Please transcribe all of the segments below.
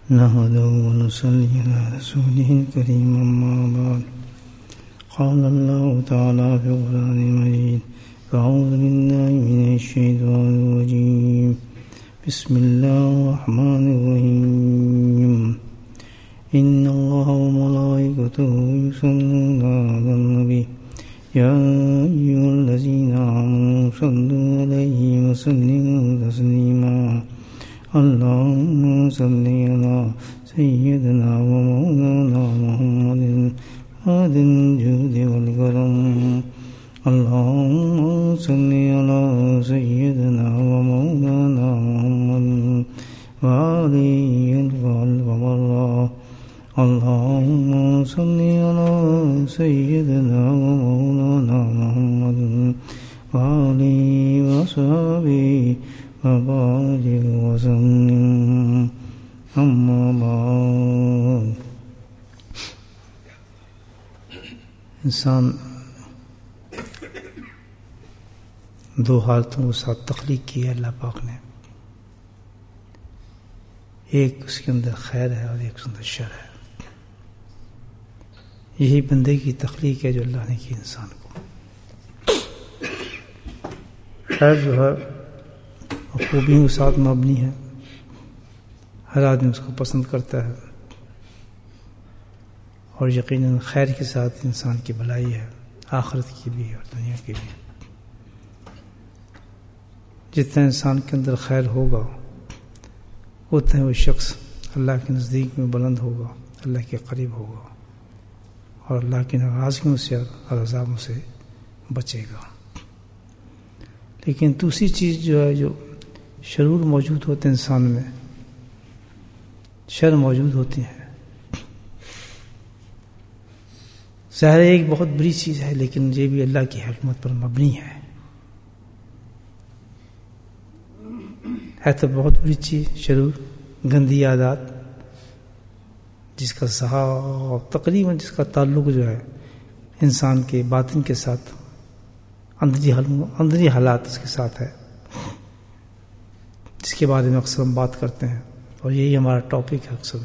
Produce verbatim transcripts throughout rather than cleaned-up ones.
نحمده ونصلي على رسوله الكريم أما بعد قال الله تعالى في القرآن المجيد أعوذ بالله من الشيطان الرجيم بسم الله الرحمن الرحيم إن الله وملائكته يصلون على النبي يا أيها الذين آمنوا صلوا عليه وسلموا تسليما اللهم صل على سيدنا ومولانا محمد هادي الجود والكرم اللهم صل على سيدنا ومولانا محمد وعليه القلب والله اللهم صل على سيدنا ومولانا محمد وعليه وصحبه وبارك وسلم أما بعد. انسان دو حالتوں کے ساتھ تخلیق کی ہے اللہ پاک نے. ایک اس کے اندر خیر ہے اور ایک اس کے اندر شر ہے. یہی بندے کی تخلیق ہے جو اللہ نے کی انسان کو. خیر جو ہے خوبیوں کے ساتھ مبنی ہے. ہر آدمی اس کو پسند کرتا ہے اور یقیناً خیر کے ساتھ انسان کی بھلائی ہے، آخرت کی بھی اور دنیا کی بھی. جتنا انسان کے اندر خیر ہوگا اتنا وہ شخص اللہ کے نزدیک میں بلند ہوگا، اللہ کے قریب ہوگا اور اللہ کی ناراضگیوں سے اور عذابوں سے بچے گا. لیکن دوسری چیز جو ہے، جو شرور موجود ہوتے ہیں انسان میں، شر موجود ہوتی ہیں. ظاہر ایک بہت بڑی چیز ہے لیکن یہ بھی اللہ کی حکمت پر مبنی ہے. ہے تو بہت بڑی چیز شرور، گندی عادات، جس کا صحاب تقریباً جس کا تعلق جو ہے انسان کے باطن کے ساتھ، اندری اندری حالات اس کے ساتھ ہے، جس کے بارے میں اکثر ہم بات کرتے ہیں اور یہی ہمارا ٹاپک ہے. اکثر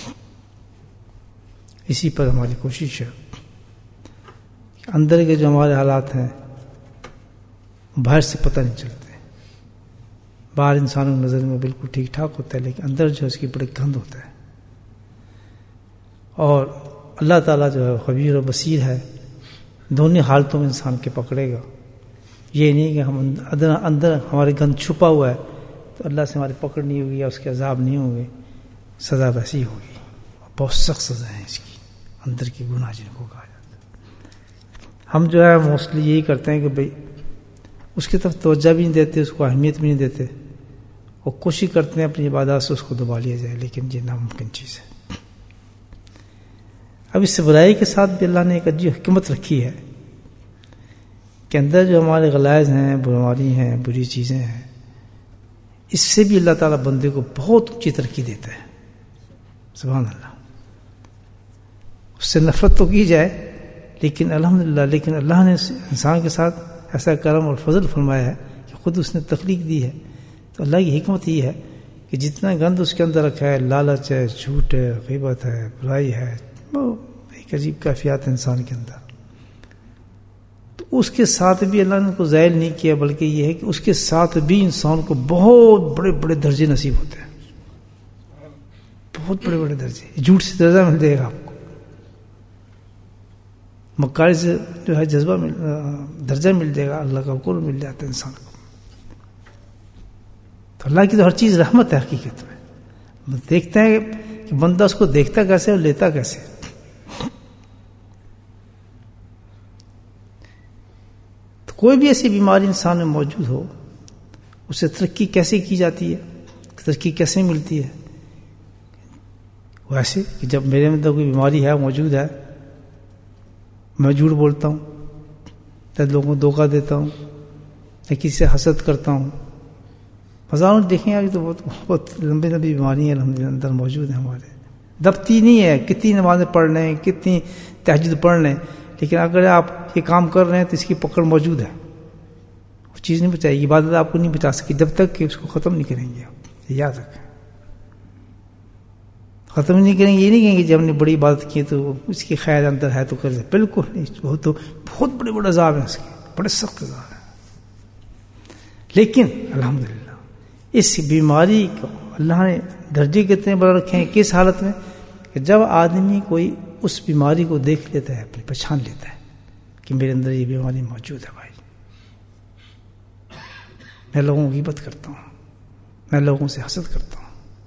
اسی پر ہماری کوشش ہے کہ اندر کے جو ہمارے حالات ہیں باہر سے پتہ نہیں چلتے. باہر انسانوں کی نظر میں بالکل ٹھیک ٹھاک ہوتا ہے لیکن اندر جو ہے اس کی بڑے گند ہوتا ہے. اور اللہ تعالیٰ جو ہے خبیر و بصیر ہے، دونوں حالتوں میں انسان کے پکڑے گا. یہ نہیں کہ ہم اندر اندر ہمارے گند چھپا ہوا ہے تو اللہ سے ہماری پکڑ نہیں ہوگی یا اس کے عذاب نہیں ہوں گے. سزا ویسی ہوگی، بہت سخت سزا ہے اس کی، اندر کی گناہ جن کو کہا جاتا ہے. ہم جو ہے موسٹلی یہی کرتے ہیں کہ بھئی اس کی طرف توجہ بھی نہیں دیتے، اس کو اہمیت بھی نہیں دیتے اور کوشش کرتے ہیں اپنی عبادات سے اس کو دبا لیا جائے، لیکن یہ ناممکن چیز ہے. اب اس برائی کے ساتھ بھی اللہ نے ایک عجیب حکمت رکھی ہے کہ اندر جو ہمارے غلائز ہیں، بیماری ہیں، بری چیزیں ہیں، اس سے بھی اللہ تعالیٰ بندے کو بہت اونچی ترقی دیتا ہے. سبحان اللہ. اس سے نفرت تو کی جائے لیکن الحمدللہ لیکن اللہ نے انسان کے ساتھ ایسا کرم اور فضل فرمایا ہے کہ خود اس نے تخلیق دی ہے. تو اللہ کی حکمت یہ ہے کہ جتنا گند اس کے اندر رکھا ہے، لالچ ہے، جھوٹ ہے، غیبت ہے، برائی ہے، ایک عجیب کیفیات ہے انسان کے اندر، تو اس کے ساتھ بھی اللہ نے کو ذائل نہیں کیا، بلکہ یہ ہے کہ اس کے ساتھ بھی انسان کو بہت بڑے بڑے درجے نصیب ہوتے ہیں. بہت بڑے بڑے درجے، جھوٹ سے درجہ مل جائے گا آپ کو، مکاری سے جو ہے جذبہ مل درجہ مل جائے گا، اللہ کا قرب مل جاتا ہے انسان کو. تو اللہ کی تو ہر چیز رحمت ہے حقیقت میں. دیکھتا ہے کہ بندہ اس کو دیکھتا کیسے اور لیتا کیسے. تو کوئی بھی ایسی بیماری انسان میں موجود ہو، اسے ترقی کیسے کی جاتی ہے، ترقی کیسے ملتی ہے؟ ویسے کہ جب میرے اندر کوئی بیماری ہے، موجود ہے، میں جھوٹ بولتا ہوں، یا لوگوں کو دھوکہ دیتا ہوں، یا کسی سے حسد کرتا ہوں. ہزاروں دیکھیں آگے تو بہت بہت لمبی لمبی بیماری ہیں الحمدللہ اندر موجود ہیں ہمارے. دبتی نہیں ہے، کتنی نمازیں پڑھ لیں، کتنی تہجد پڑھ لیں، لیکن اگر آپ یہ کام کر رہے ہیں تو اس کی پکڑ موجود ہے. وہ چیز نہیں بچائے گی، عبادت آپ کو نہیں بچا سکی جب تک کہ اس کو ختم نہیں کریں گے. آپ یاد رکھیں. ختم نہیں کریں گے. یہ نہیں کہیں گے جب ہم نے بڑی عبادت کی تو اس کی خیر اندر ہے تو کر دیں. بالکل نہیں. وہ تو بہت بڑے بڑے عذاب ہیں اس کے, بڑے سخت عذاب ہیں. لیکن الحمدللہ اس بیماری کو اللہ نے درجے کتنے بڑا رکھے ہیں. کس حالت میں کہ جب آدمی کوئی اس بیماری کو دیکھ لیتا ہے, اپنی پہچان لیتا ہے کہ میرے اندر یہ بیماری موجود ہے. بھائی میں لوگوں کی غیبت کرتا ہوں, میں لوگوں سے حسد کرتا ہوں,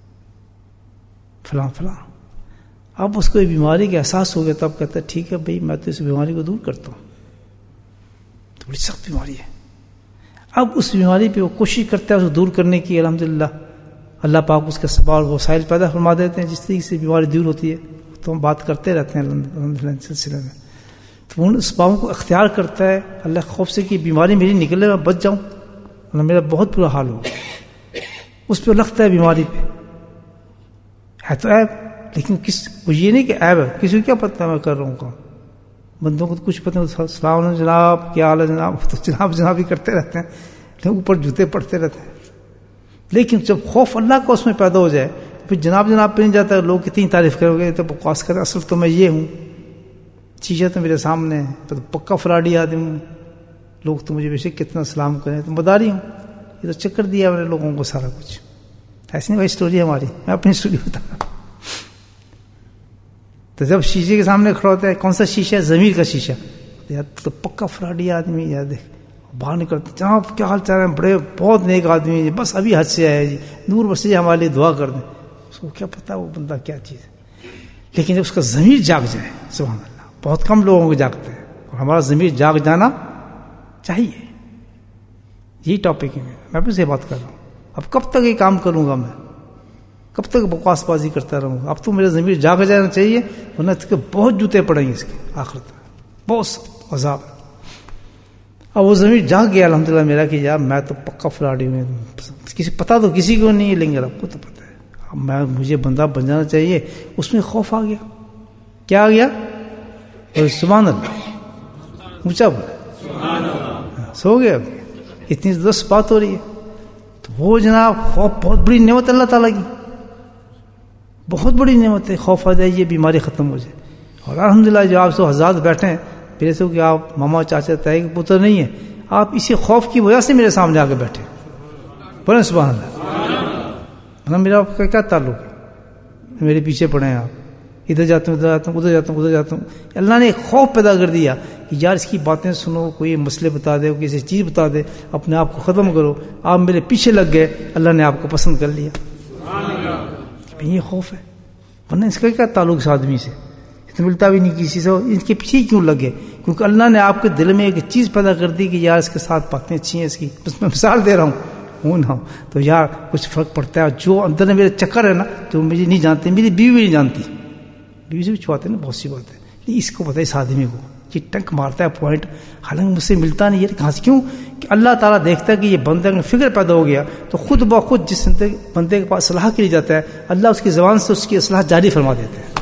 فلاں فلاں. اب اس کو یہ بیماری کا احساس ہو گیا تو اب کہتا ہے ٹھیک ہے بھائی میں تو اس بیماری کو دور کرتا ہوں. تو بڑی سخت بیماری ہے. اب اس بیماری پہ وہ کوشش کرتا ہے اسے دور کرنے کی. الحمدللہ اللہ پاک اس کے سبب اور وسائل پیدا فرما دیتے ہیں جس طریقے سے بیماری دور ہوتی ہے. تو ہم بات کرتے رہتے ہیں الحمدللہ اس سلسلے میں. تو ان اسبابوں کو اختیار کرتا ہے اللہ خوف سے کہ بیماری میری نکلے, میں بچ جاؤں, ورنہ میرا بہت برا حال ہوگا. اس پہ لگتا ہے بیماری پہ ہے تو عیب, لیکن کس وہ یہ نہیں کہ عیب ہے, کسی کو کیا پتہ میں کر رہا ہوں کام. بندوں کو تو کچھ پتہ نہیں. السلام علیکم جناب, کیا حال ہے جناب, تو جناب جناب ہی کرتے رہتے ہیں, لیکن اوپر جوتے پڑتے رہتے ہیں. لیکن جب خوف اللہ کا اس میں پیدا ہو جائے پھر جناب جناب پہ نہیں جاتا. لوگ کتنی تعریف کرو گے تو بکواس کریں, اصل تو میں یہ ہوں, چیزیں تو میرے سامنے ہیں, تو پکا فراڈی آدمی ہوں. لوگ تو مجھے بے کتنا سلام کریں تو مداری ہوں. یہ تو چکر دیا میں نے لوگوں کو سارا کچھ. ایسی نہیں بھائی اسٹوری ہماری, میں اپنی اسٹوری بتا رہا ہوں. تو جب شیشے کے سامنے کھڑا ہوتا ہے, کون سا شیشہ ہے؟ ضمیر کا شیشہ. یار تو پکا فراڈی آدمی, یار دیکھ باہر نکلتے جناب کیا حال چال ہے, بڑے بہت نیک آدمی ہے, بس ابھی حج سے آیا جی, نور بسے ہمارے لیے دعا کر دیں. اس کو کیا پتا وہ بندہ کیا چیز ہے. لیکن جب اس کا ضمیر جاگ جائے, سبحان اللہ, بہت کم لوگوں کو جاگتے ہیں, اور ہمارا ضمیر جاگ جانا چاہیے. یہی ٹاپک ہے, میں بھی سے بات کر رہا ہوں. اب کب تک یہ کام کروں گا میں, کب تک بکواس بازی کرتا رہوں گا؟ اب تو میرا ضمیر جاگ جانا چاہیے, ورنہ اس کے بہت جوتے پڑیں گے اس کے آخرت میں, بہت عذاب. اب وہ ضمیر جاگ گیا الحمدللہ میرا کہ یار میں تو پکا فراڈی ہوں, کسی پتا تو کسی کو نہیں ہے, لیکن رب کو تو پتا ہے. اب میں مجھے بندہ بن جانا چاہیے. اس میں خوف آ گیا. کیا آ گیا؟ اور سبحان اللہ اونچا بولا, سو گیا. اتنی زبردست بات ہو رہی ہے. تو وہ جناب خوف بہت بڑی نعمت اللہ تعالیٰ کی, بہت بڑی نعمت ہے. خوف آ جائے, یہ بیماری ختم ہو جائے. اور الحمدللہ جو آپ سو حضرات بیٹھے ہیں, میرے سے کہ آپ ماما چاچا تائی کے پتر نہیں ہیں, آپ اسی خوف کی وجہ سے میرے سامنے آ کے بیٹھے. بولیں سبحان اللہ. میرا آپ کا کیا تعلق ہے؟ میرے پیچھے پڑے ہیں آپ, ادھر جاتا ہوں ادھر جاتا ہوں ادھر جاتا ہوں ادھر جاتا ہوں. اللہ نے ایک خوف پیدا کر دیا کہ یار اس کی باتیں سنو, کوئی مسئلے بتا دے, کسی چیز بتا دے, اپنے آپ کو ختم کرو. آپ میرے پیچھے لگ گئے, اللہ نے آپ کو پسند کر لیا. یہ خوف ہے, ورنہ اس کا کیا تعلق اس آدمی سے, ملتا بھی نہیں کسی سے. ان کے پیچھے کیوں لگے؟ کیونکہ اللہ نے آپ کے دل میں ایک چیز پیدا کر دی کہ یار اس کے ساتھ باتیں اچھی ہیں اس کی. بس میں مثال دے رہا ہوں, ہوں نہ تو یار کچھ فرق پڑتا ہے. جو اندر میرے چکر ہے نا, جو مجھے نہیں جانتے, میری بیوی بھی نہیں جانتی, بیوی سے بھی چھواتے نا بہت سی بات ہے. اس کو پتا ہے, اس آدمی کو یہ ٹنک مارتا ہے پوائنٹ, حالانکہ مجھ سے ملتا نہیں. یہ کہاں سے؟ کیوں کہ اللہ تعالیٰ دیکھتا ہے کہ یہ بندے میں فکر پیدا ہو گیا, تو خود بخود جس بندے کے پاس اصلاح کے لیے جاتا ہے, اللہ اس کی زبان سے اس کی اصلاح جاری فرما دیتا ہے.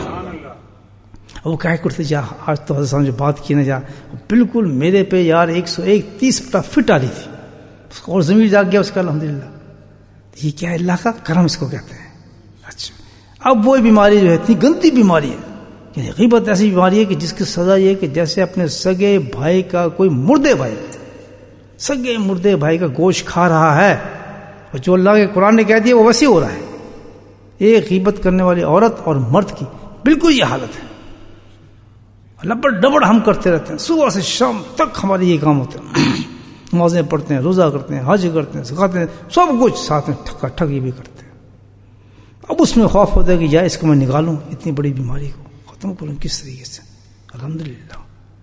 وہ کہہ کرتے جا, آج تو حضرت صاحب جو بات کی نا جا, بالکل میرے پہ یار ایک سو ایک تیس پٹا فٹ آ رہی تھی اس کو, اور ضمیر جاگ گیا اس کا الحمدللہ. یہ کیا ہے؟ اللہ کا کرم اس کو کہتے ہیں. اچھا, اب وہ بیماری جو ہے اتنی گندی بیماری ہے, یعنی غیبت ایسی بیماری ہے کہ جس کی سزا یہ ہے کہ جیسے اپنے سگے بھائی کا, کوئی مردے بھائی, سگے مردے بھائی کا گوشت کھا رہا ہے, اور جو اللہ کے قرآن نے کہہ دیا وہ ویسے ہو رہا ہے. ایک غیبت کرنے والی عورت اور مرد کی بالکل یہ حالت ہے. لبڑ ڈبڑ ہم کرتے رہتے ہیں, صبح سے شام تک ہمارے یہ کام ہوتے ہیں. نمازیں پڑھتے ہیں, روزہ کرتے ہیں, حج کرتے ہیں, زکات ہیں, سب کچھ ساتھ میں ٹھکا ٹھک یہ بھی کرتے ہیں. اب اس میں خوف ہوتا ہے کہ یا اس کو میں نکالوں, اتنی بڑی بیماری کو ختم کروں کس طریقے سے. الحمدللہ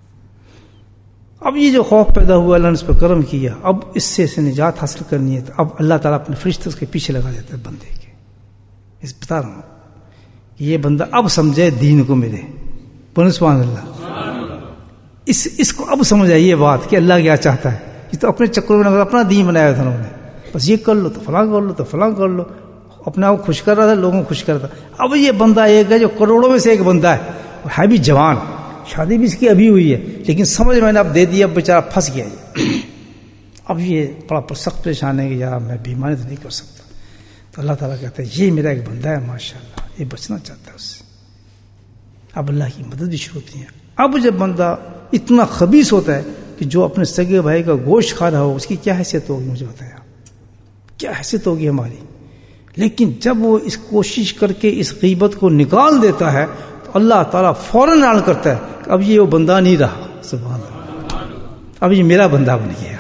اب یہ جو خوف پیدا ہوا, اللہ نے اس پر کرم کیا. اب اس سے اسے نجات حاصل کرنی ہے, تو اب اللہ تعالیٰ اپنے فرشتے اس کے پیچھے لگا دیتا ہے بندے کے. اس بتا رہا ہوں کہ یہ بندہ اب سمجھے دین کو میرے. بولے سبحان اللہ. اس اس کو اب سمجھ آئی یہ بات کہ اللہ کیا چاہتا ہے. یہ تو اپنے چکروں میں اپنا دین بنایا تھا انہوں نے, بس یہ کر لو تو فلاں کر لو تو فلاں کر لو, اپنے آپ کو خوش کر رہا تھا, لوگوں کو خوش کر رہا تھا. اب یہ بندہ ایک ہے جو کروڑوں میں سے ایک بندہ ہے, اور ہے بھی جوان, شادی بھی اس کی ابھی ہوئی ہے, لیکن سمجھ میں نے اب دے دیا, اب بیچارہ پھنس گیا. اب یہ بڑا سخت پریشان ہے کہ یار میں بیماری تو نہیں کر سکتا. تو اللہ تعالیٰ کہتا ہے یہ میرا ایک بندہ ہے ماشاء اللہ, یہ بچنا چاہتا ہے اس سے. اب اللہ کی مدد بھی شروع ہوتی ہے. اب جب بندہ اتنا خبیث ہوتا ہے کہ جو اپنے سگے بھائی کا گوشت کھا رہا ہو اس کی کیا حیثیت ہوگی, مجھے بتایا کیا حیثیت ہوگی ہماری. لیکن جب وہ اس کوشش کر کے اس غیبت کو نکال دیتا ہے تو اللہ تعالیٰ فوراً اعلان کرتا ہے کہ اب یہ وہ بندہ نہیں رہا. سبحان اللہ, اب یہ میرا بندہ بن گیا.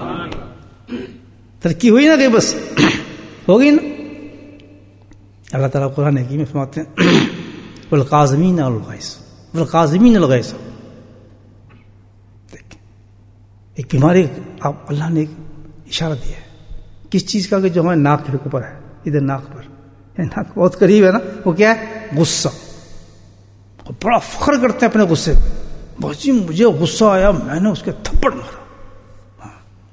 ترقی ہوئی نا کہ بس ہوگی نا. اللہ تعالیٰ قرآن حکیم میں فرماتے ہیں والقاظمین الغیظ والقاظمین الغیظ. دیکھیں ایک بیماری اللہ نے ایک اشارہ دیا ہے کس چیز کا, کہ جو ہمارے ناک کے اوپر ہے, ادھر ناک پر, ناک بہت قریب ہے نا, وہ کیا ہے, غصہ. بڑا فخر کرتے ہیں اپنے غصے پہ. بھاجی مجھے غصہ آیا میں نے اس کے تھپڑ مارا,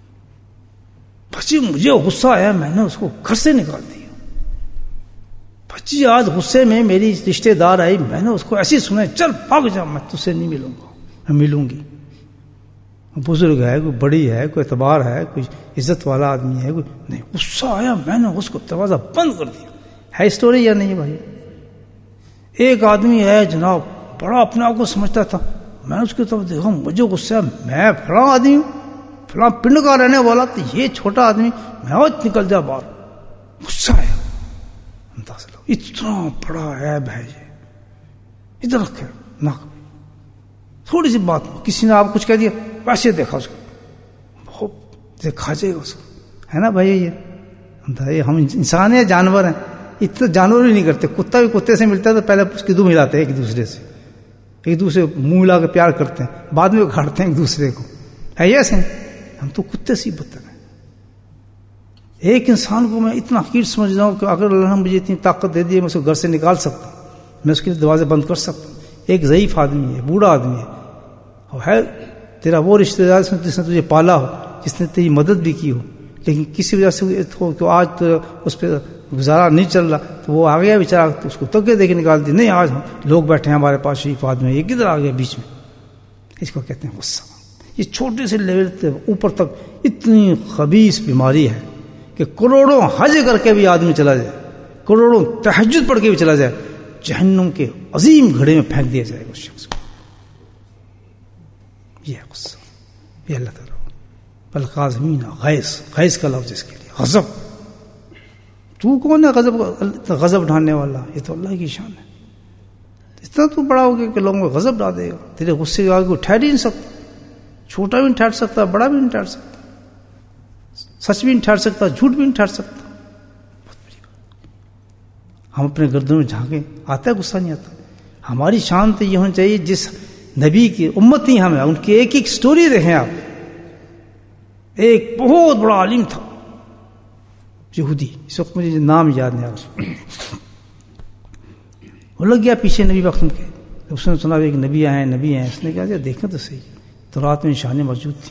بھاجی مجھے غصہ آیا میں نے اس کو گھر سے نکال دیا, بھاجی آج غصے میں میری رشتے دار آئی میں نے اس کو ایسی سنا چل بھاگ جا میں تجھ سے نہیں ملوں گا, میں ملوں گی. بزرگ ہے, کوئی بڑی ہے, کوئی اعتبار ہے, کوئی عزت والا آدمی ہے, کوئی نہیں, غصہ آیا میں نے اس کو دروازہ بند کر دیا. ہے اسٹوری یا نہیں بھائی؟ ایک آدمی ہے جناب بڑا اپنے آپ کو سمجھتا تھا, میں نے اس کی طرف دیکھا مجھے غصہ ہے, میں فلاں آدمی ہوں, فلاں پنڈ کا رہنے والا, تو یہ چھوٹا آدمی میں آج نکل جا باہر. غصہ آیا, اتنا بڑا عیب ہے یہ, ادھر رکھے ناک میں تھوڑی سی بات, کسی نے آپ کچھ کہہ دیا ویسے دیکھا اس کو, بہت کھا جائے گا اس کو, ہے نا بھائی. یہ ہم انسان ہیں, جانور ہیں, اتنا جانور ہی نہیں کرتے. کتا بھی کتے سے ملتا ہے تو پہلے اس کی دو ملاتے ہیں ایک دوسرے سے, ایک دوسرے منہ ملا کے پیار کرتے ہیں, بعد میں کھاڑتے ہیں ایک دوسرے کو, ہے ایسے. ہم تو کتے سے ہی بدتر ہیں. ایک انسان کو میں اتنا حقیر سمجھ رہا ہوں کہ اگر اللہ نے مجھے اتنی طاقت دے دی ہے میں اس کو گھر سے نکال سکتا ہوں, میں اس کے دروازے بند کر سکتا ہوں. ایک ضعیف آدمی ہے, بوڑھا آدمی ہے, اور ہے تیرا وہ رشتے دار جس نے تجھے پالا ہو, جس نے تیری مدد بھی کی ہو, لیکن کسی وجہ سے تو آج تو اس پہ گزارا نہیں چل رہا, تو وہ آ گیا بیچارہ, تو اس کو تگے دے کے نکال دی. نہیں آج لوگ بیٹھے ہیں ہمارے پاس شریف آدمی, یہ کدھر آ گیا بیچ میں. اس کو کہتے ہیں غصہ. یہ چھوٹے سے لیول سے اوپر تک اتنی خبیث بیماری ہے کہ کروڑوں حج کر کے بھی آدمی چلا جائے, کروڑوں تہجد پڑھ کے بھی چلا جائے, جہنم کے عظیم گھڑے میں پھینک دیا جائے گا اس شخص کو. یہ ہے غصہ. یہ اللہ تعالیٰ القاظمین غیظ, غیظ کا لفظ اس کے لیے. غضب, تو کون ہے غضب غضب ڈھاننے والا؟ یہ تو اللہ کی شان ہے. اتنا تو بڑا ہو گیا کہ لوگوں کو غضب ڈال دے گا. تیرے غصے کے آگے کوئی ٹھہر ہی نہیں سکتا, چھوٹا بھی نہیں ٹھہر سکتا, بڑا بھی نہیں ٹھہر سکتا, سچ بھی نہیں ٹھہر سکتا, جھوٹ بھی نہیں ٹھہر سکتا. بہت بڑی بات. ہم اپنے گردوں میں جھانکیں, آتا ہے غصہ نہیں آتا. ہماری شان تو یہ ہونی چاہیے جس نبی کی امت ہی ہم ہیں, ان کی ایک ایک سٹوری دیکھیں آپ. ایک بہت بڑا عالم تھا یہودی, اس وقت مجھے نام یاد نہیں آ رہا, وہ لگ گیا پیچھے نبی وقت کے. اس نے سنا ایک نبی آئے نبی آئے اس نے کہا دیکھیں تو صحیح, تو رات میں نشانیں موجود تھیں,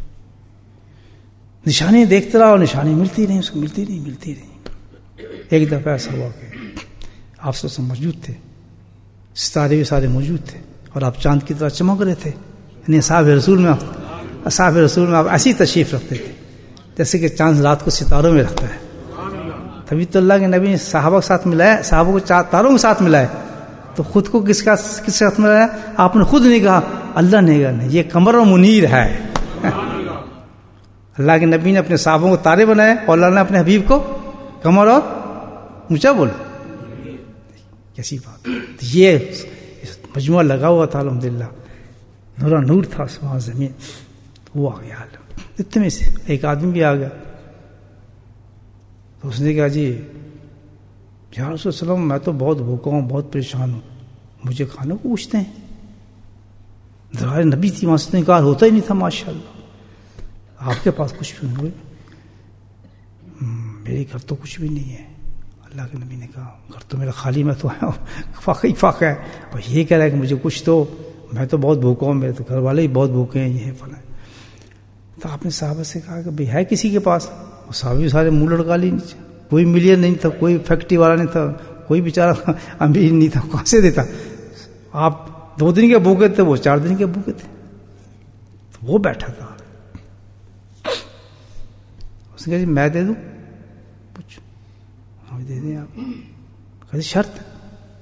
نشانیں دیکھتا رہا اور نشانیں ملتی رہیں اس کو, ملتی نہیں ملتی رہیں. ایک دفعہ ایسا ہوا کہ آپ سے موجود تھے, ستارے بھی سارے موجود تھے, اور آپ چاند کی طرح چمک رہے تھے. یعنی اصحاب رسول میں اصحاب رسول میں آپ ایسی تشریف رکھتے تھے جیسے کہ چاند رات کو ستاروں میں رکھتا ہے. تبھی تو اللہ کے نبی نے صحابہ کے ساتھ ملایا, صحابہ کو تاروں کے ساتھ ملایا, تو خود کو کس کا کس کے ساتھ ملایا؟ آپ نے خود نہیں کہا, اللہ نے کہا نہیں, یہ قمر و منیر ہے. اللہ کے نبی نے اپنے صحابوں کو تارے بنائے, اور اللہ نے اپنے حبیب کو قمر اور اونچا بولا. کیسی بات. یہ مجموعہ لگا ہوا تھا الحمدللہ, نورا نور تھا آسمان زمین. وہ آ گیا اتنے میں سے ایک آدمی بھی آ گیا, تو اس نے کہا جی یا رسول وسلم میں تو بہت بھوکا ہوں, بہت پریشان ہوں, مجھے کھانے کو پوچھتے ہیں. دربار نبی تھی, وہاں سے نکال ہوتا ہی نہیں تھا ماشاء اللہ. آپ کے پاس کچھ بھی نہیں ہوئے؟ میرے گھر تو کچھ بھی نہیں ہے. اللہ کے نبی نے کہا گھر تو میرا خالی, میں تو فاقہ ہی فاقہ ہے, اور یہ کہہ رہا ہے کہ مجھے کچھ تو, میں تو بہت بھوکا ہوں, میرے تو گھر والے ہی بہت بھوکے ہیں, یہ ہے فلاں. تو آپ نے صحابہ سے کہا کہ بھئی ہے کسی کے پاس؟ اور صحابی سارے منہ لڑکا لی نیچے. کوئی ملین نہیں تھا, کوئی فیکٹری والا نہیں تھا, کوئی بیچارہ امیر نہیں تھا, کہاں سے دیتا؟ آپ دو دن کے بھوکے تھے, وہ چار دن کے بھوکے تھے. تو وہ بیٹھا تھا, اس نے کہا جی میں دے دوں؟ پوچھو, ہاں دے دیں آپ. کہا جی شرط.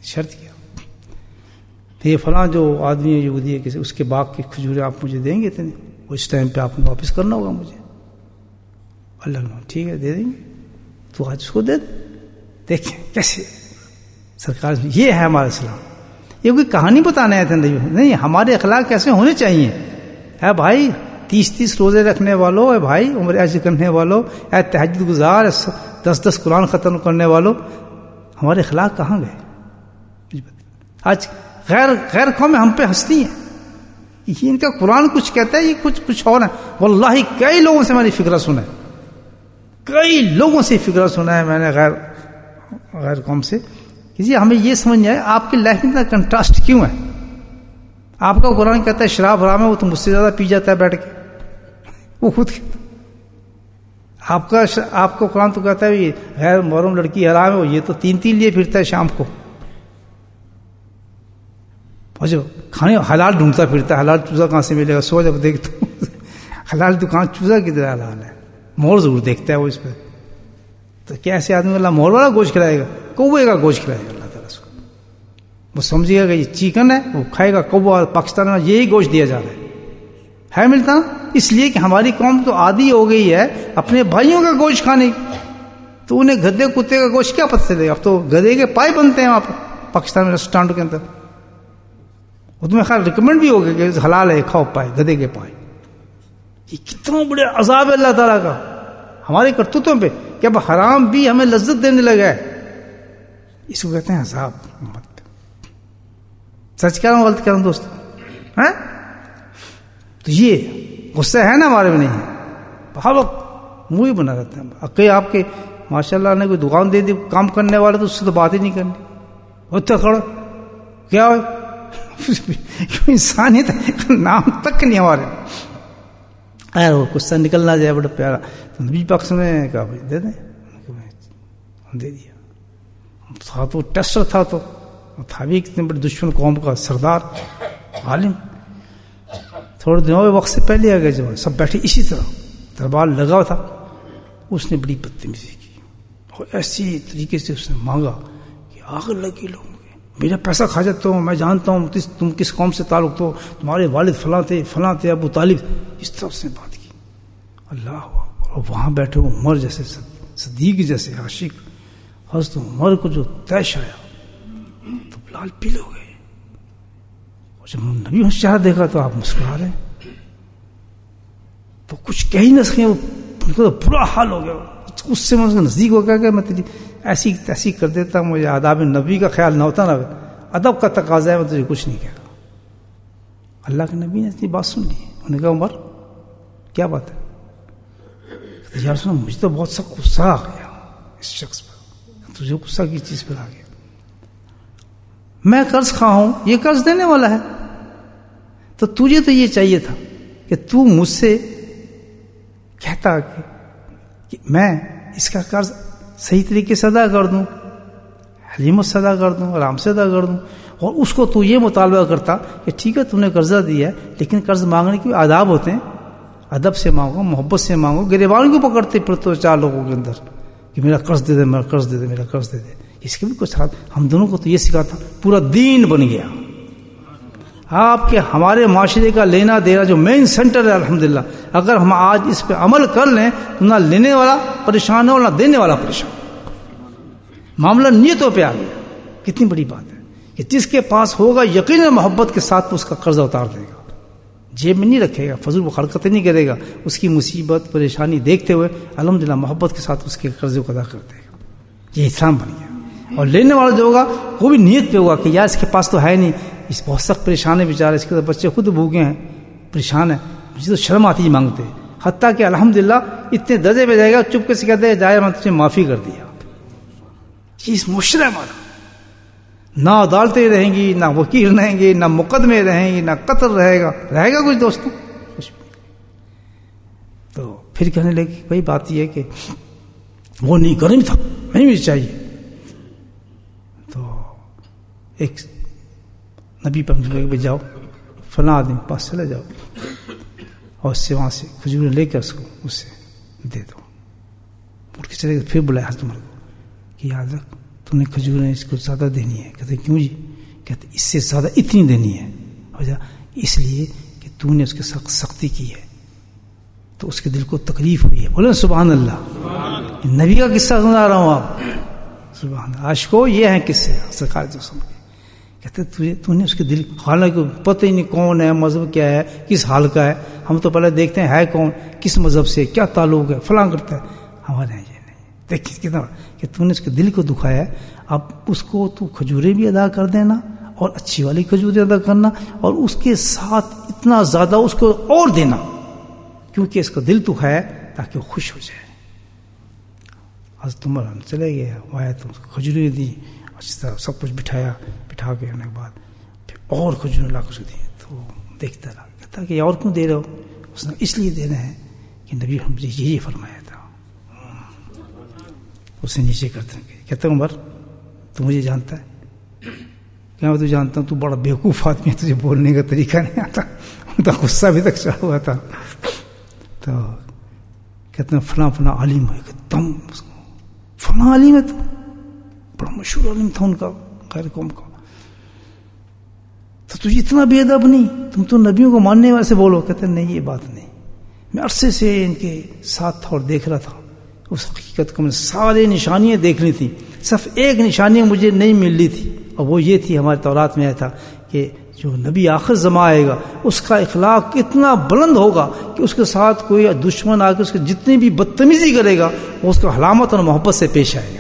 شرط کیا تو یہ فلاں جو آدمی ہے یہودی ہے کسی اس کے باغ کی کھجوریں آپ مجھے دیں گے اتنے وہ اس ٹائم پہ آپ نے واپس کرنا ہوگا مجھے. اللہ نے ٹھیک ہے دے دیں گے. تو آج اس کو دے دیکھیں کیسے سرکار. یہ ہے ہمارا اسلام. یہ کوئی کہانی بتانے آئے تھے نہیں, ہمارے اخلاق کیسے ہونے چاہیے. ہے بھائی تیس تیس روزے رکھنے والوں, اے بھائی عمر حج کرنے والوں, اے تہجد گزار, دس دس قرآن ختم کرنے والوں, ہمارے اخلاق کہاں گئے؟ آج غیر غیر قومیں ہم پہ ہنستی ہیں. یہ ان کا قرآن کچھ کہتا ہے, یہ کچھ کچھ اور ہے. واللہ کئی لوگوں سے میں نے فکرہ سنا ہے, کئی لوگوں سے فکرہ سنا ہے میں نے غیر غیر قوم سے کہ جی ہمیں یہ سمجھ نہیں آئے آپ کی لائف میں اتنا کنٹراسٹ کیوں ہے. آپ کا قرآن کہتا ہے شراب حرام ہے, وہ تو مجھ سے زیادہ پی جاتا ہے بیٹھ کے, وہ خود کہتا ہے. آپ کا آپ کا قرآن تو کہتا ہے غیر محرم لڑکی حرام ہے, وہ یہ تو تین تین لیے پھرتا ہے شام کو, اور جو کھانے حلال ڈھونڈتا پھرتا ہے. حلال چوزا کہاں سے ملے گا؟ سو جب دیکھ تو حلال دکان چوزا کدھر حلال ہے؟ مور ضرور دیکھتا ہے وہ اس پہ. تو کیا ایسے آدمی اللہ مور والا گوشت کھلائے گا؟ کوے کا گوشت کھلائے گا اللہ تعالیٰ اس کو. وہ سمجھے گا کہ یہ چکن ہے, وہ کھائے گا کوا. پاکستان میں یہی گوشت دیا جا رہا ہے, ہے ملتا نا. اس لیے کہ ہماری قوم تو عادی ہو گئی ہے اپنے بھائیوں کا گوشت کھانے کی, تو انہیں گدے کتے کا گوشت کیا پتہ چلے گا؟ اب تو گدے کے پائے بنتے ہیں وہاں پہ پاکستان میں ریسٹورینٹ کے اندر. وہ تمہیں خیال ریکمنڈ بھی ہوگا کہ حلال ہے کھاؤ پائے, گدے کے پائے. یہ کتنا بڑے عذاب ہے اللہ تعالیٰ کا ہمارے کرتوتوں پہ کہ اب حرام بھی ہمیں لذت دینے لگا ہے. اس کو کہتے ہیں عذاب. سچ کہہ رہا ہوں غلط کہہ رہا ہوں دوست؟ تو یہ غصہ ہے نا ہمارے میں نہیں ہے, ہر وقت منہ ہی بنا رہتا ہے. کہ آپ کے ماشاء اللہ نے کوئی دکان دے دی کام کرنے والے, تو اس سے تو بات ہی نہیں کرنی. اتنا کھڑا کیا ہے انسانیت نام تک نہیں ہمارے. خیر وہ غصہ نکلنا جائے بڑا پیارا. تو نبی پاک سے میں کہا بھائی دے دیں, دے دیا. تھا تو ٹیسٹر تھا, تو تھا بھی کتنے بڑے دشمن قوم کا سردار عالم. تھوڑے دنوں وقت سے پہلے آ گئے جب سب بیٹھے اسی طرح دربار لگا تھا, اس نے بڑی بدتمیزی کی اور ایسی طریقے سے اس نے مانگا کہ آگ لگی لوگوں کے, میرا پیسہ کھا جاتا ہوں, میں جانتا ہوں تم کس قوم سے تعلق تو, تمہارے والد فلاں تھے فلاں تھے ابو طالب. اس طرح اس نے بات کی. اللہ اور وہاں بیٹھے عمر جیسے صدیق جیسے عاشق حضرت عمر کو جو طیش آیا تو لال پیلے ہو گئے. جب نبی نے چہرہ دیکھا تو آپ مسکرا رہے ہیں, تو کچھ کہہ ہی نہ سکیں, ان کو تو برا حال ہو گیا. اس سے میں اس کے نزدیک ہو گیا کہ میں تیری ایسی ایسی کر دیتا, مجھے آداب نبی کا خیال نہ ہوتا, نہ ادب کا تقاضا ہے, میں تجھے کچھ نہیں کہہ رہا. اللہ کے نبی نے اتنی بات سن لی. انہوں نے کہا عمر کیا بات ہے؟ یار سنا مجھے تو بہت سا غصہ آ گیا اس شخص پر, تجھے غصہ کی چیز پر آ گیا. میں قرض خواہ ہوں, یہ قرض دینے والا ہے, تو تجھے تو یہ چاہیے تھا کہ تو مجھ سے کہتا کہ, کہ میں اس کا قرض صحیح طریقے سے ادا کر دوں, حلیمت سے ادا کر دوں, آرام سے ادا کر دوں. اور اس کو تو یہ مطالبہ کرتا کہ ٹھیک ہے تم نے قرضہ دیا ہے, لیکن قرض مانگنے کے آداب ہوتے ہیں, ادب سے مانگو, محبت سے مانگو. گریبان کو پکڑتے پھر تو چار لوگوں کے اندر کہ میرا قرض دے دے, میرا قرض دے دے, میرا قرض دے دے. اس کے بھی کچھ ہاتھ. ہم دونوں کو تو یہ سکھاتا, پورا دین بن گیا. آپ کے ہمارے معاشرے کا لینا دینا جو مین سینٹر ہے الحمدللہ, اگر ہم آج اس پہ عمل کر لیں تو نہ لینے والا پریشان ہو نہ دینے والا پریشان. معاملہ نیتوں پہ آ گیا. کتنی بڑی بات ہے کہ جس کے پاس ہوگا یقین محبت کے ساتھ اس کا قرضہ اتار دے گا, جیب میں نہیں رکھے گا, فضول حرکتیں نہیں کرے گا, اس کی مصیبت پریشانی دیکھتے ہوئے الحمدللہ محبت کے ساتھ اس کے قرضے کو ادا کر دے گا. یہ اسلام بن گیا. اور لینے والا جو ہوگا وہ بھی نیت پہ ہوگا کہ یار اس کے پاس تو ہے نہیں, اس بہت سخت پریشان ہے بیچارہ, اس کے تو بچے خود بھوکے ہیں, پریشان ہے, مجھے تو شرم آتی ہی مانگتے. حتیٰ کہ الحمدللہ اتنے درجے پہ جائے گا چپ سے کہتے ہیں جائے میں تجھے معافی کر دیا. یہ اس معاشرہ ہمارا, نہ عدالتیں رہیں گی, نہ وکیل رہیں گے, نہ مقدمے رہیں گی, نہ قتل رہے گا. رہے گا کچھ دوستوں؟ کچھ بھی. تو پھر کہنے لگے بھائی بات یہ ہے کہ وہ نہیں گرم تھا, نہیں مجھے چاہیے. تو ایک نبی پر مجھے جاؤ فلاں آدمی کے پاس چلے جاؤ اور اس سے وہاں سے کھجوریں لے کر اس کو اسے دے دو. اٹھ کے چلے گئے. پھر بلایا حضرت عمر کو کہ یاد رکھ تو نے کھجوریں اس کو زیادہ دینی ہے. کہتے کیوں جی؟ کہتے اس سے زیادہ اتنی دینی ہے. وجہ اس لیے کہ تو نے اس کے ساتھ سختی کی ہے تو اس کے دل کو تکلیف ہوئی ہے. بولے سبحان اللہ. نبی کا قصہ سنا رہا ہوں آپ. سبحان اللہ. عاشقو یہ ہیں قصے سرکار جو سن کے کہتے تجھے تو نے اس کے دل، حالانکہ پتہ ہی نہیں کون ہے، مذہب کیا ہے، کس حال کا ہے. ہم تو پہلے دیکھتے ہیں ہے کون، کس مذہب سے، کیا تعلق ہے، فلاں کرتا ہے. ہمارے یہ نہیں. دیکھیے کتنا کہ تو نے اس کے دل کو دکھایا ہے. اب اس کو تو کھجورے بھی ادا کر دینا اور اچھی والی کھجورے ادا کرنا اور اس کے ساتھ اتنا زیادہ اس کو اور دینا، کیونکہ اس کا دل دکھایا ہے تاکہ وہ خوش ہو جائے. آج تم چلے گئے، وہ آیا تو کھجورے دی، اچھی طرح سب کچھ بٹھایا، بٹھا کے آنے کے بعد پھر اور کھجورے لا کے دی. تو دیکھتا رہا، کہتا کہ اور کیوں دے رہے ہو؟ اس نے اس لیے دے رہے ہیں کہ نبی ہم نے یہی فرمایا تھا. اسے نیچے کرتے ہیں. کہتا ہوں عمر تو مجھے جانتا ہے؟ کہ میں تو جانتا ہوں تو بڑا بیوقوف آدمی ہے، تجھے بولنے کا طریقہ نہیں آتا. ان کا غصہ بھی تک چڑھا ہوا تھا. تو کہتے ہیں فلاں فلاں عالم ہے. کہ تم فلاں عالم ہے؟ تو بڑا مشہور عالم تھا ان کا، غیر قوم کا. تو تجھے اتنا بے ادب نہیں، تم تو نبیوں کو ماننے والے سے بولو. کہتے ہیں نہیں یہ بات نہیں، میں عرصے سے ان کے ساتھ تھا اور دیکھ رہا تھا اس حقیقت کو. میں سارے نشانیاں دیکھ لی تھی، صرف ایک نشانی مجھے نہیں مل رہی تھی اور وہ یہ تھی، ہمارے تورات میں آیا تھا کہ جو نبی آخر زمان آئے گا اس کا اخلاق اتنا بلند ہوگا کہ اس کے ساتھ کوئی دشمن آ کے اس کے جتنی بھی بدتمیزی کرے گا وہ اس کو حلامت اور محبت سے پیش آئے گا.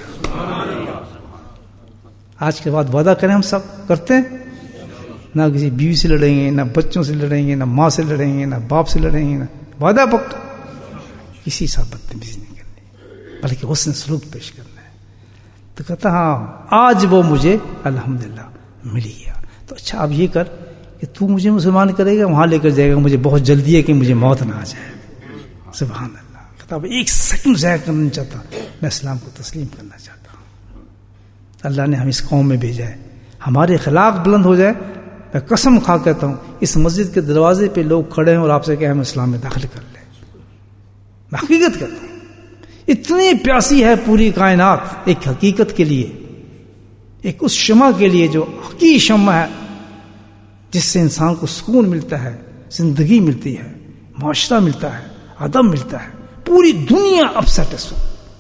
آج کے بعد وعدہ کریں، ہم سب کرتے ہیں، نہ کسی بیوی سے لڑیں گے، نہ بچوں سے لڑیں گے، نہ ماں سے لڑیں گے، نہ باپ سے لڑیں گے، نہ وعدہ پکا کسی سے بدتمیزی نہیں کرنی بلکہ حسن سلوک پیش کرنا ہے. تو کہتا ہاں آج وہ مجھے الحمدللہ ملی گیا. تو اچھا اب یہ کر کہ تو مجھے مسلمان کرے گا، وہاں لے کر جائے گا، مجھے بہت جلدی ہے کہ مجھے موت نہ آ جائے. سبحان اللہ. کہتا اب ایک سیکنڈ ضائع کرنا نہیں چاہتا، میں اسلام کو تسلیم کرنا چاہتا ہوں. اللہ نے ہم اس قوم میں بھیجا ہے، ہمارے اخلاق بلند ہو جائے. میں قسم کھا کہتا ہوں اس مسجد کے دروازے پہ لوگ کھڑے ہیں اور آپ سے کہ ہم اسلام میں داخل کر لیں. میں حقیقت کہتا ہوں اتنی پیاسی ہے پوری کائنات ایک حقیقت کے لیے، ایک اس شمع کے لیے جو حقیقی شمع ہے جس سے انسان کو سکون ملتا ہے، زندگی ملتی ہے، معاشرہ ملتا ہے، ادب ملتا ہے. پوری دنیا اپسیٹ ہے،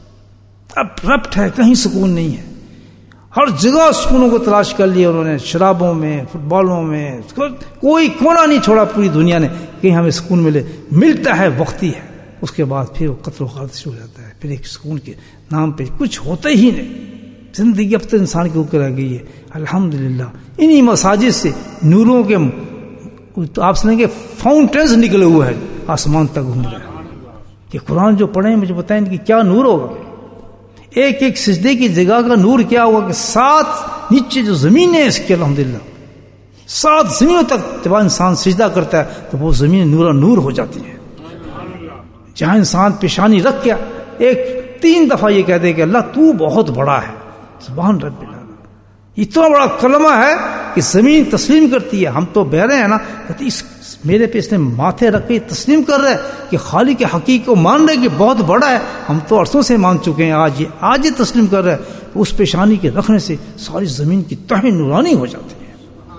اب رپٹ ہے، کہیں سکون نہیں ہے. ہر جگہ سکونوں کو تلاش کر لیا انہوں نے، شرابوں میں، فٹ بالوں میں، کوئی کونا نہیں چھوڑا پوری دنیا نے کہ ہمیں سکون ملے. ملتا ہے وقتی ہے، اس کے بعد پھر وہ قتل و غارت شروع ہو جاتا ہے. پھر ایک سکون کے نام پہ کچھ ہوتا ہی نہیں. زندگی اب تک انسان کے اوپر رہ گئی ہے. الحمدللہ انہی مساجد سے نوروں کے تو آپ سنیں گے فاؤنٹینز نکلے ہوئے ہیں، آسمان تک گھوم رہے ہیں. یہ قرآن جو پڑھیں مجھے بتائیں کہ کیا نور ہوگا. ایک ایک سجدے کی جگہ کا نور کیا ہوگا کہ سات نیچے جو زمین ہے اس کے الحمدللہ سات زمینوں تک جب انسان سجدہ کرتا ہے تو وہ زمین نور نور ہو جاتی ہے. جہاں انسان پیشانی رکھ گیا ایک تین دفعہ یہ کہہ دے کہ اللہ تو بہت بڑا ہے. سبحان رب العالمین. اتنا بڑا کلمہ ہے کہ زمین تسلیم کرتی ہے. ہم تو بہرے ہیں نا، کہتے اس میرے پہ اس نے ماتھے رکھ کے تسلیم کر رہے کہ خالق کے حقیق کو مان رہے کہ بہت بڑا ہے. ہم تو عرصوں سے مان چکے ہیں، آج یہ آج یہ تسلیم کر رہے. اس پیشانی کے رکھنے سے ساری زمین کی تہیں نورانی ہو جاتی ہے.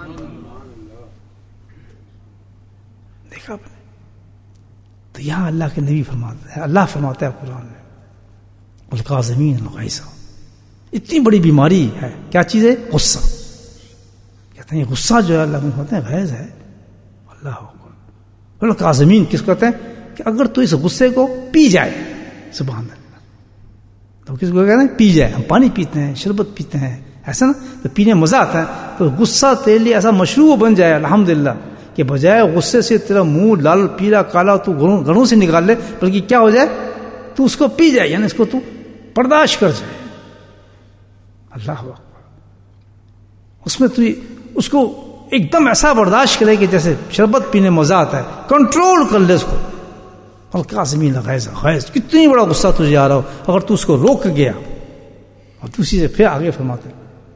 دیکھا آپ نے؟ تو یہاں اللہ کے نبی فرماتا ہے، اللہ فرماتا ہے قرآن میں القاظمین الغیظ. اتنی بڑی بیماری ہے، کیا چیز ہے؟ غصہ. کہتے ہیں غصہ جو ہے اللہ میں فرماتے ہیں غیظ ہے. اللہ القاظمین کس کو کہتے ہیں؟ کہ اگر تو اس غصے کو پی جائے. سبحان اللہ. تو کس کو کہتے ہیں؟ پی جائے. ہم پانی پیتے ہیں، شربت پیتے ہیں، ایسا نا، تو پینے مزہ آتا ہے. تو غصہ تیرے لیے ایسا مشروب بن جائے الحمدللہ کہ بجائے غصے سے تیرا منہ لال پیلا کالا تو گھروں سے نکال لے، بلکہ کیا ہو جائے؟ تو اس کو پی جائے، یعنی اس کو تو برداشت کر جائے. اللہ اکبر. اس میں تو اس کو ایک دم ایسا برداشت کرے کہ جیسے شربت پینے مزہ آتا ہے. کنٹرول کر لے اس کو. القاظمین الغیظ. غیظ کتنی بڑا غصہ تجھے آ رہا ہو، اگر تو اس کو روک گیا اور دوسری سے پھر آگے فرماتے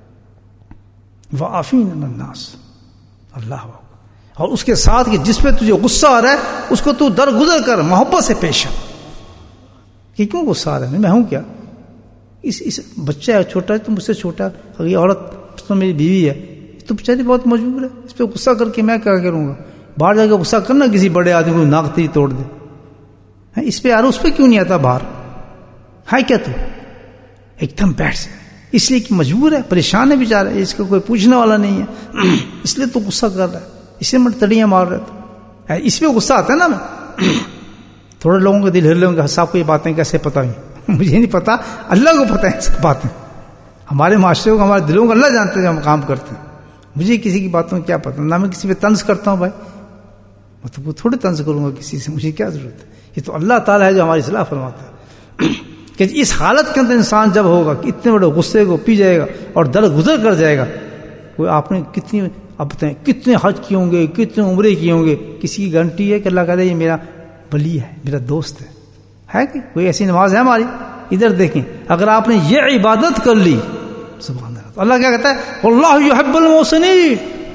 وعافین عن الناس. اللہ اکبر. اور اس کے ساتھ کہ جس پہ تجھے غصہ آ رہا ہے اس کو تو درگزر کر، محبت سے پیش آ. کہ کیوں غصہ آ رہا ہے؟ میں ہوں کیا؟ اس اس بچہ ہے چھوٹا ہے تو مجھ سے چھوٹا، اگر یہ عورت تو میری بیوی ہے تو بیچاری بہت مجبور ہے، اس پہ غصہ کر کے میں کیا کروں گا؟ باہر جا کے غصہ کرنا کسی بڑے آدمی کو ناک تیری توڑ دے، اس پہ یار اس پہ کیوں نہیں آتا باہر؟ ہے کیا تو ایک دم بیٹھ سے، اس لیے کہ مجبور ہے، پریشان ہے بیچارہ، اس کو کوئی پوچھنے والا نہیں ہے، اس لیے تو غصہ کر رہا ہے، اس لیے میں تڑیاں مار رہا تھا، اس پہ غصہ آتا ہے نا میں۔ تھوڑے لوگوں کے دل ہل لیں گے، صاحب کو یہ باتیں کیسے پتہ ہوئی؟ مجھے نہیں پتا، اللہ کو پتہ ہے سب باتیں، ہمارے معاشرے کو ہمارے دلوں کو اللہ جانتے ہیں جو ہم کام کرتے ہیں، مجھے کسی کی باتوں کیا پتہ، نہ میں کسی پہ طنز کرتا ہوں بھائی، مطلب وہ تھوڑے طنز کروں گا کسی سے، مجھے کیا ضرورت ہے؟ یہ تو اللہ تعالیٰ ہے جو ہماری اصلاح فرماتا ہے کہ اس حالت کے اندر انسان جب ہوگا کہ اتنے بڑے غصے کو پی جائے گا اور در گزر کر جائے گا، کوئی آپ نے کتنی اب بتائیں کتنے حج کیے ہوں گے، کتنے عمرے کیے ہوں گے، کسی کی گارنٹی ہے کہ اللہ کہتا ہے یہ میرا ولی ہے، میرا دوست ہے؟ ہے کہ کوئی ایسی نماز ہے ہماری؟ ادھر دیکھیں، اگر آپ نے یہ عبادت کر لی، سبحان اللہ، تو اللہ کیا کہتا ہے؟ واللہ یحب المحسنین،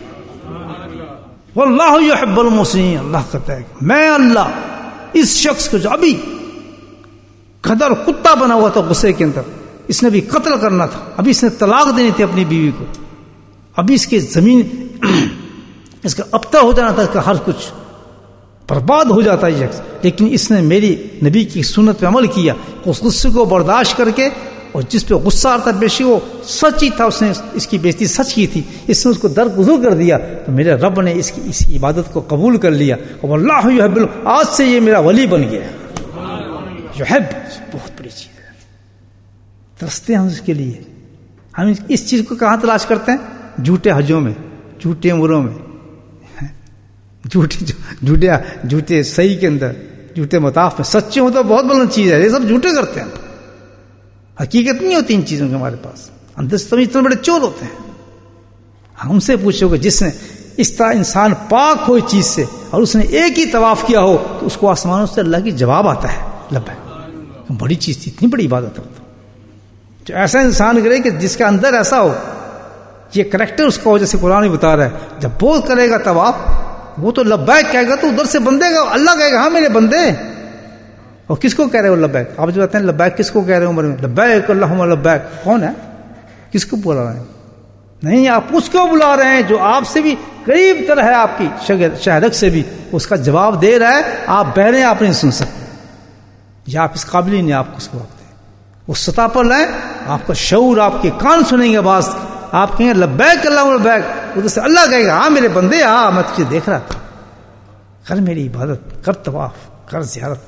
واللہ یحب المحسنین، اللہ کہتا ہے کہ میں اللہ اس شخص کو جو ابھی قدر کتا بنا ہوا تھا غصے کے اندر، اس نے بھی قتل کرنا تھا، ابھی اس نے طلاق دینی تھی اپنی بیوی کو، ابھی اس کے زمین اس کا ابتر ہو جانا تھا، اس کا ہر کچھ برباد ہو جاتا ہے یہ شخص، لیکن اس نے میری نبی کی سنت پہ عمل کیا، اس غصے کو برداشت کر کے، اور جس پہ غصہ آتا بے شک وہ سچ ہی تھا، اس نے اس کی بےزتی سچ کی تھی، اس نے اس کو درگزر کر دیا، تو میرے رب نے اس کی اس کی عبادت کو قبول کر لیا، اور اللہ یحب، آج سے یہ میرا ولی بن گیا۔ یحب بہت بڑی چیز ہے، ترستے ہیں ہم اس کے لیے، ہم اس چیز کو کہاں تلاش کرتے ہیں؟ جھوٹے حجوں میں، جھوٹے عمروں میں، جھوٹے جھوٹے جھوٹے صحیح کے اندر، جھوٹے مطاف میں، سچے ہوں تو بہت بلند چیز ہے، یہ سب جھوٹے کرتے ہیں، حقیقت نہیں ہوتی ان چیزوں کے ہمارے پاس، اندر سے اتنے بڑے چور ہوتے ہیں۔ ہم سے پوچھو کہ جس نے اس طرح انسان پاک ہو اس چیز سے اور اس نے ایک ہی طواف کیا ہو تو اس کو آسمانوں سے اللہ کی جواب آتا ہے، لبیک، بڑی چیز تھی، اتنی بڑی عبادت ہے جو ایسا انسان کرے کہ جس کے اندر ایسا ہو، یہ کریکٹر اس کا ہو، جیسے قرآن بتا رہا ہے، جب وہ کرے گا طواف، وہ تو لبیک کہے گا تو ادھر سے بندے گا، اللہ کہے گا ہاں میرے بندے، اور کس کو کہہ رہے ہو لبیک؟ آپ جو کہتے ہیں لبیک کس کو کہہ رہے ہیں عمر میں؟ لبیک اللہم لبیک، کون ہے؟ کس کو بلا رہے ہیں؟ نہیں، آپ اس کو بلا رہے ہیں جو آپ سے بھی قریب تر ہے، آپ کی شہرک سے بھی، اس کا جواب دے رہا ہے، آپ بہرے ہیں، آپ نہیں سن سکتے، یا آپ اس قابل ہی نہیں، آپ کو اس کو وقت دیں، اس سطح پر لائیں، آپ کا شعور، آپ کے کان سنیں گے باز، آپ کہیں گے لبیک اللہم لبیک، ادھر سے اللہ کہے گا ہاں میرے بندے، ہاں میں تجھے دیکھ رہا تھا، کر میری عبادت، کر طواف، کر زیارت،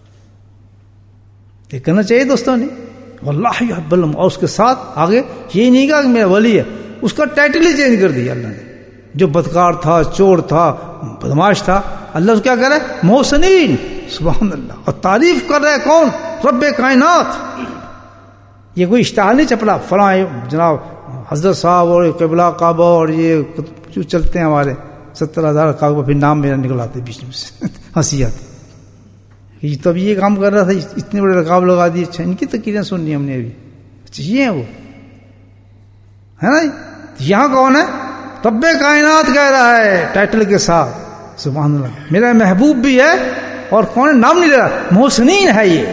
یہ کرنا چاہیے دوستوں نے، واللہ یحب الم، اور اس کے ساتھ آگے یہ نہیں کہا کہ میرا ولی ہے، اس کا ٹائٹل ہی چینج کر دیا اللہ نے، جو بدکار تھا، چور تھا، بدماش تھا، اللہ اس کیا کہہ رہا ہے؟ محسنین، سبحان اللہ، اور تعریف کر رہا ہے کون؟ رب کائنات، یہ کوئی اشتہار نہیں چپڑا فلاں جناب حضرت صاحب اور قبلہ کعبہ اور یہ جو چلتے ہیں ہمارے ستر ہزار کعبہ، پھر نام میرا نکل آتے بیچ میں سے، ہنسی آتی، یہ تو ابھی یہ کام کر رہا تھا، اتنے بڑے رقاب لگا دیے، اچھا ان کی تقریریں سننی ہم نے ابھی، اچھا یہ ہیں وہ، ہے نا؟ یہاں کون ہے؟ رب کائنات کہہ رہا ہے ٹائٹل کے ساتھ، سبحان اللہ، میرا محبوب بھی ہے، اور کون ہے؟ نام نہیں لے رہا، محسنین ہے یہ،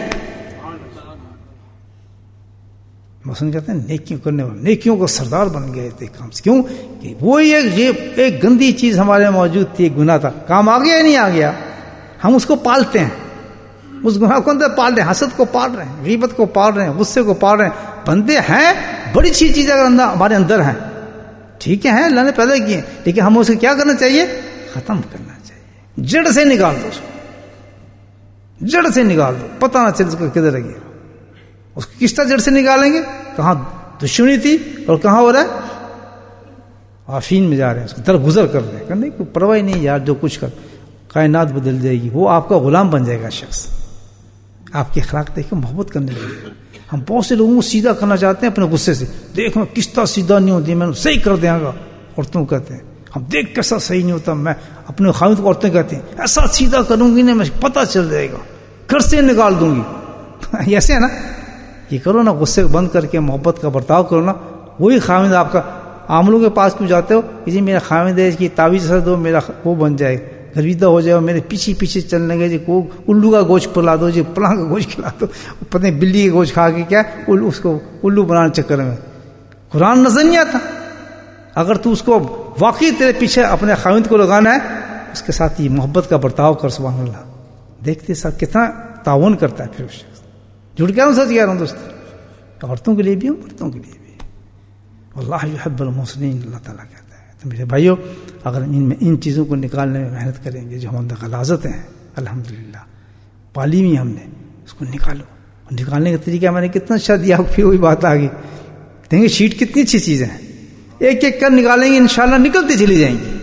محسن کہتے ہیں نیکیوں کرنے والے، نیکیوں کو سردار بن گئے تھے کام سے، کیوں کہ وہی ایک یہ ایک گندی چیز ہمارے موجود تھی، ایک گناہ تھا، کام آ گیا یا نہیں آ گیا؟ ہم اس کو پالتے ہیں، اس گناہ کو اندر پال رہے ہیں، حسد کو پال رہے ہیں، غیبت کو پال رہے ہیں، غصے کو پال رہے ہیں، بندے ہیں بڑی چیز چیز اگر اندر ہمارے اندر ہیں، ٹھیک ہے اللہ نے پیدا کیے، لیکن ہمیں اسے کیا کرنا چاہیے؟ ختم کرنا چاہیے، جڑ سے نکال دو اس کو، جڑ سے نکال دو، پتہ نہ چل اس کو کدھر لگے، اس کو کس طرح جڑ سے نکالیں گے؟ کہاں دشمنی تھی اور کہاں ہو رہا ہے؟ آفین میں جا رہے ہیں، اس کو درگزر کر رہے ہیں، کرنے کوئی پرواہ نہیں یار، جو کچھ کر کائنات بدل جائے گی، وہ آپ کا غلام بن جائے گا شخص، آپ کی اخلاق دیکھ کے محبت کرنے لگے گا۔ ہم بہت سے لوگوں کو سیدھا کرنا چاہتے ہیں اپنے غصے سے، دیکھ میں کس طرح سیدھا نہیں ہوتی، میں صحیح کر دیں گا، عورتوں کہتے ہیں ہم دیکھ کیسا صحیح نہیں ہوتا، میں اپنے خاوند کو، عورتیں کہتی ہیں ایسا سیدھا کروں گی نا میں پتہ چل جائے گا، گھر سے نکال دوں گی، ایسے ہے نا؟ یہ کرو نا، غصے بند کر کے محبت کا برتاؤ کرو نا، وہی خاوند آپ کا، عاملوں کے پاس کیوں جاتے ہو کہ جی میرا خاوند ہے، اس کی تعویذ سے دو میرا وہ بن جائے، گرویدہ ہو جائے میرے پیچھے پیچھے چلنے لگے جی کو الو کا گوشت پلا دو جی پلاں کا گوشت کھلا دو، پتہ نہیں بلی کا گوشت کھا کے کیا اس کو الو بنانے چکر میں قرآن نظر نہیں آتا۔ اگر تو اس کو واقعی تیرے پیچھے اپنے خاوند کو لگانا ہے اس کے ساتھ یہ محبت کا برتاؤ کر، سبحان اللہ، دیکھتے ساتھ کتنا تعاون کرتا ہے پھر اس شخص۔ جھوٹ کہہ رہا ہوں، سچ کہہ رہا ہوں دوست، عورتوں کے لیے بھی مردوں کے لیے بھی، واللہ یحب المحسنین، اللہ تعالیٰ کہتا ہے۔ تو میرے بھائیوں اگر ان میں ان چیزوں کو نکالنے میں محنت کریں گے جو ہمارے غلاظت ہیں الحمدللہ پالی ہوئی ہم نے، اس کو نکالو۔ اور نکالنے کا طریقہ میں نے کتنا اچھا دیا، پھر وہی بات آ گئی، دیکھیں شیٹ کتنی اچھی چیزیں ہیں، ایک ایک کر نکالیں گے انشاءاللہ نکلتی چلی جائیں گی۔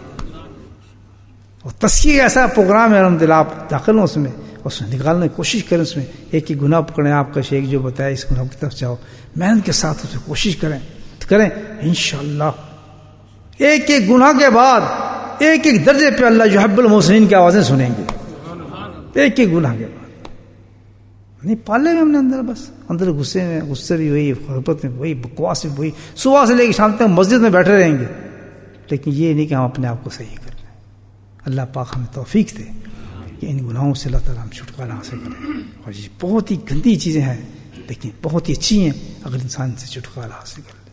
اور تسکیہ ایسا پروگرام ہے الحمدللہ، آپ داخل ہوں اس میں، اس میں نکالنے کی کوشش کریں، اس میں ایک ایک گناہ پکڑیں، آپ کا شیخ جو بتایا اس گناہ کی طرف جاؤ، محنت کے ساتھ اس میں کوشش کریں کریں انشاءاللہ ایک ایک گناہ کے بعد ایک ایک درجے پہ اللہ یحب المحسنین کی آوازیں سنیں گے، ایک ایک گناہ کے بعد۔ نہیں پالے میں ہم نے اندر، بس اندر غصے میں غصے بھی وہی، غیبت میں وہی، بکواس میں وہی، صبح سے لے کے شام تک مسجد میں بیٹھے رہیں گے، لیکن یہ نہیں کہ ہم اپنے آپ کو صحیح کر لیں۔ اللہ پاک ہمیں توفیق دے کہ ان گناہوں سے اللہ تعالیٰ ہم چھٹکارا حاصل کریں۔ اور یہ بہت ہی گندی چیزیں ہیں لیکن بہت ہی اچھی ہیں اگر انسان سے چھٹکارا حاصل کرے۔